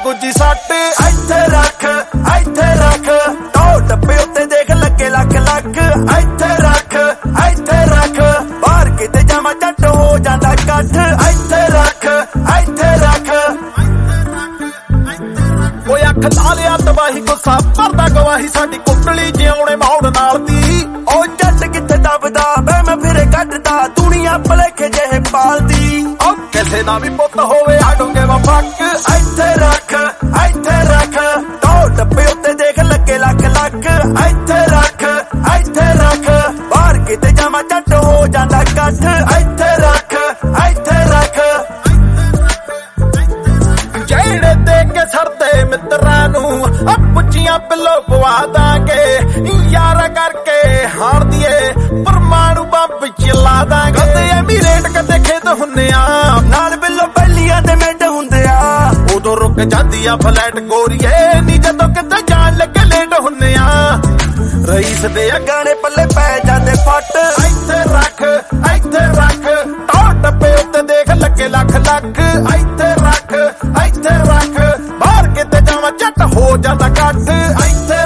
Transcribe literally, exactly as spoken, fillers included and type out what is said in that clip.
ਗੁੱਜੀ ਸੱਟ ਇੱਥੇ ਰੱਖ ਇੱਥੇ ਰੱਖ ਟੋ ਡੱਬੇ ਉੱਤੇ ਦੇਖ ਲੱਗੇ ਲੱਖ ਲੱਖ ਇੱਥੇ ਰੱਖ ਇੱਥੇ ਰੱਖ ਬਾਹਰ ਕਿਤੇ ਜਾਵਾਂ ਝੱਟ ਹੋ ਜਾਂਦਾ ਇਕੱਠ ਇੱਥੇ ਰੱਖ ਇੱਥੇ ਰੱਖ ਕੋਈ ਅੱਖ ਲਾ ਲਿਆ ਤਬਾਹੀ ਗੁੱਸਾ ਭਰਦਾ ਗਵਾਹੀ ਸਾਡੀ ਕੁੰਡਲੀ ਜਿਉਣੇ ਮੌੜ ਨਾਲ ਦੀ ਉਹ ਜੱਟ ਕਿੱਥੇ ਦੱਬਦਾ ਬੈ ਮੈਂ ਫਿਰੇ ਕੱਢਦਾ ਦੁਨੀਆ ਭਲੇਖੇ ਜਿਹੇ ਪਾਲਦੀ ਉਹ ਕਿਸੇ ਦਾ ਵੀ ਪੁੱਤ ਹੋਵੇ ਆਡੂਗੇ ਵਾ ਫੱਕ ਇੱਥੇ ਰੱਖ ਇੱਥੇ ਰੱਖ ਟੋ ਡੱਬੇ ਉੱਤੇ ਦੇਖ ਲੱਗੇ ਲੱਖ ਲੱਖ ਇੱਥੇ ਰੱਖ ਇੱਥੇ ਰੱਖ ਬਾਹਰ ਕਿਤੇ ਜਾਵਾਂ ਝੱਟ ਹੋ ਜਾਂਦਾ ਇਕੱਠ ਇੱਥੇ ਰੱਖ ਇੱਥੇ ਰੱਖ ਜਿਹੜੇ ਦੇ ਕੇ ਸਰਦੇ ਮਿੱਤਰਾਂ ਨੂੰ ਆ ਪੁੱਛੀਆਂ ਪਿੱਲੋ ਪਵਾ ਦਾਂਗੇ ਯਾਰਾ ਕਰਕੇ ਹਾਰ ਦੀਏ ਪਰਮਾਣੂ ਬੰਬ ਚਲਾ ਦਾਂਗੇ ਕਦੇ ਐਮੀਰੇਟ ਕਦੇ ਖੇਤ ਹੁੰਦੇ ਆ ਨਾਲ ਬਿੱਲੋ ਪਹਿਲੀਆਂ ਤੇ ਮਿੰਟ ਹੁੰਦੇ ਆ ਉਦੋਂ ਰੁਕ ਜਾਂਦੀ ਆ ਫਲੈਟ ਗੋਰੀਏ ਨੀ ਜਦੋਂ ਕਿਤੇ ਜਾਣ ਲੱਗੇ ਲੇਟ ਹੁੰਦੇ ਆ ਰਈਸ ਦੇ ਗਾਣੇ ਪੱਲੇ ਪੈ ਜਾਂਦੇ ਫੱਟ ਇੱਥੇ ਰੱਖ ਇੱਥੇ ਰੱਖ ਟੋ ਡੱਬੇ ਉੱਤੇ ਦੇਖ ਲੱਗੇ ਲੱਖ ਲੱਖ ਇੱਥੇ ਰੱਖ ਇੱਥੇ ਰੱਖ ਬਾਹਰ ਕਿਤੇ ਜਾਵਾਂ ਝੱਟ ਹੋ ਜਾਂਦਾ ਕੱਟ ਇੱਥੇ